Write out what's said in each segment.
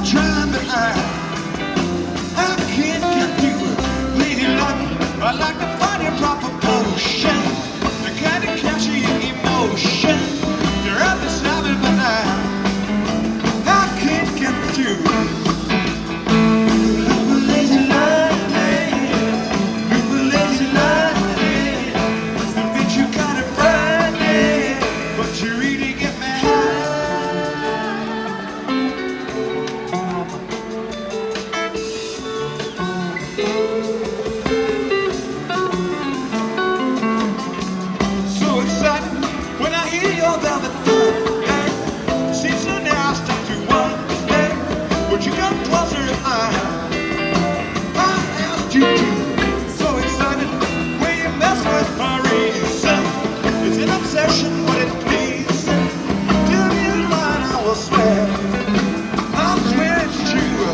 trying, but I can't get through it. Lady luck, I like to find your proper potion, the kind of catch your emotion. You're up beside me, but I can't get through it. Would you come closer if I asked you to? So excited when you mess with my reason. It's an obsession, but it pleases. Till you lie, I will swear. I'll swear it's true.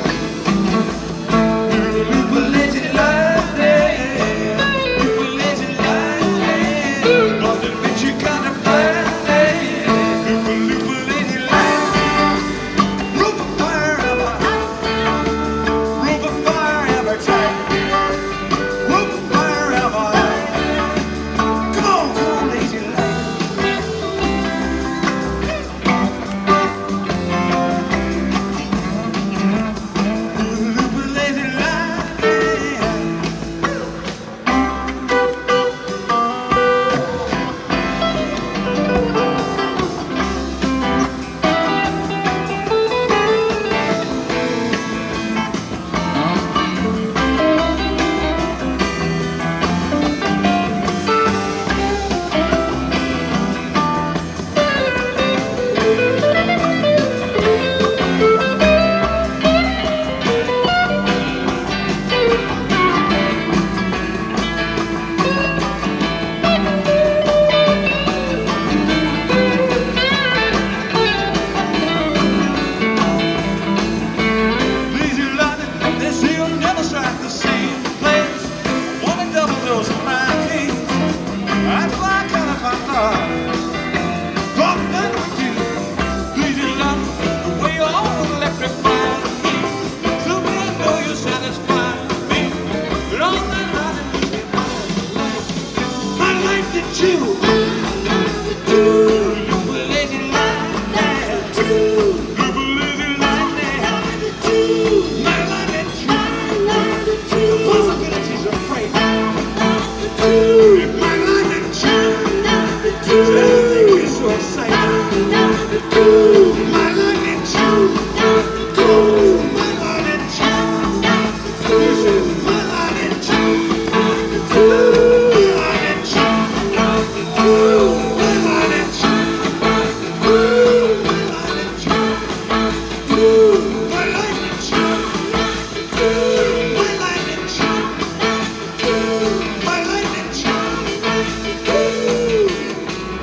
You lazy lightning, you lazy lightning. Nothing but you kind of blinding. You lazy lightning. Roof of fire. Yeah.